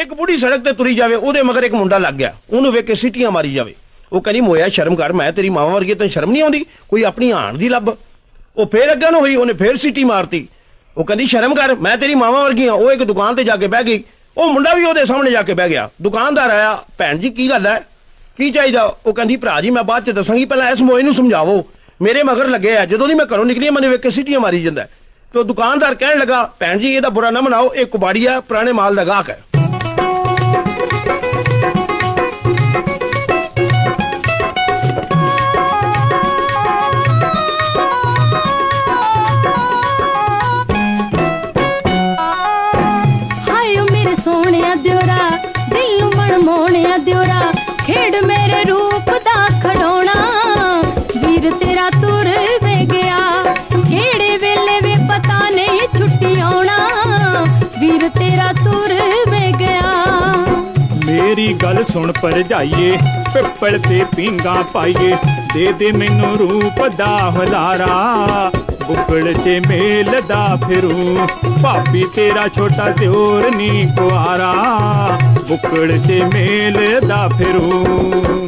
एक बुढ़ी सड़क ते तुरी जावे, ओदे मगर एक मुंडा लग गया, उन्होंने वेख के सीटियां मारी जावे। वो कहनी मोया शर्म कर, मैं तेरी मावा वर्गी, तेन शर्म नहीं आती, कोई अपनी हाण दी लभ। वो फिर अग्गे न हुई, उन्हें फिर सीटी मारती। वो कहनी शर्म कर, मैं तेरी मावा वर्गी हाँ। वो एक दुकान ते जाके बह गई, वो मुंडा भी ओदे सामने जाके बह गया। दुकानदार आया, भैन जी की गल है, की चाहिए? वो कहती भरा जी मैं बाद च दसांगी, पहला इस मोए नूं समझावो, मेरे मगर लगे है, जदों दी मैं घरों निकली मैंने वेख के सीटियां मारी जांदा। तो दुकानदार कहने लगा, भैन जी ਇਹਦਾ बुरा ना मनाओ, एक कुबाड़ी है, पुराने माल दा गाहक है। खेड़ मेरे रूप दा खड़ोना, वीर तेरा तुर वे गया, केड़े वेले वे पता नहीं छुट्टी आना, वीर तेरा तुर वे गया। मेरी गल सुन पर जाइए, पिपल ते पींगा पाइए, दे दे मैनू रूप दा हुलारा, बुकड़ च मेल दा फिरू, भाभी तेरा छोटा दियोर नी कुआरा, बुकड़ च मेल दा फिरू।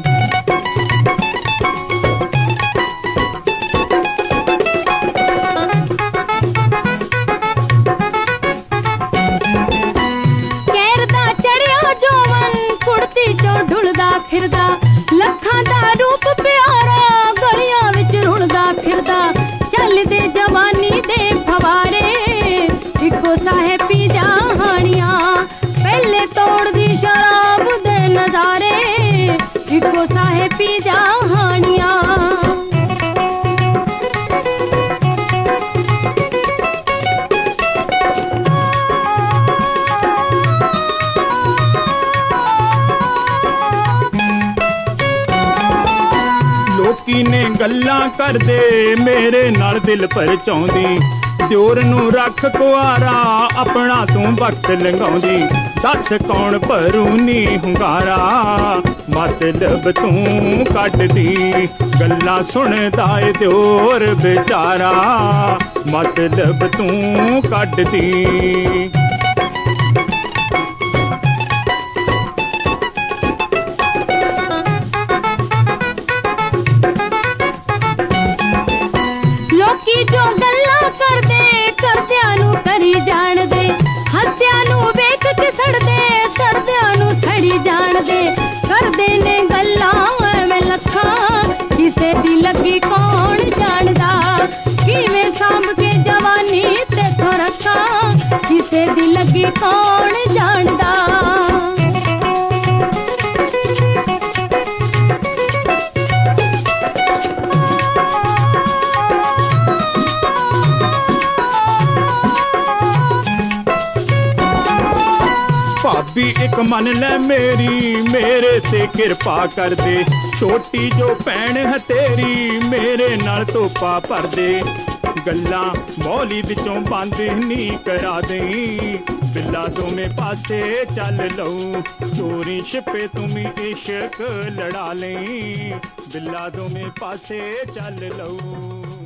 ढुलदा फिरदा लखां दा रूप प्यारा, गलियां विच रुलदा फिरदा, चलदे जवानी दे फवारे, इको साहे पी जा हानियां, पहले तोड़ दी शराब दे नजारे, इको साहे पी जा हानियां। लोकी ने गल्लां करदे मेरे नाल दिल परचाउंदी, दियोर नूं रख कुआरा, अपना तू वक्त लंघाउंदी, दस कौन भरू नी हुंगारा, मतलब तू कड्डदी, गल्लां सुणदा ए दियोर बेचारा, मतलब तू कड्डदी। जो गल्लां करदे करदियां नूं करी जाण दे, हस्तियां नूं वेख के सड़दे, सड़दियां नूं सड़ी जाण दे, करदे ने गल्लां एवें लखां, किसे दी लगी कौन जाणदा, किवें सांभ के जवानी तेथों रखां, किसे दी लगी कौन जाणदा। भाभी एक मन ले मेरी, मेरे ते किरपा कर दे, छोटी जो भैन है तेरी, मेरे नाल तोपा भर दे, गल्लां मौली विचों बंद नी करा दे, बिल्ला दोवें पासे चल लऊं, चोरी छिपे तुमी इश्क लड़ा लें, बिल्ला दोवें पासे चल लऊं।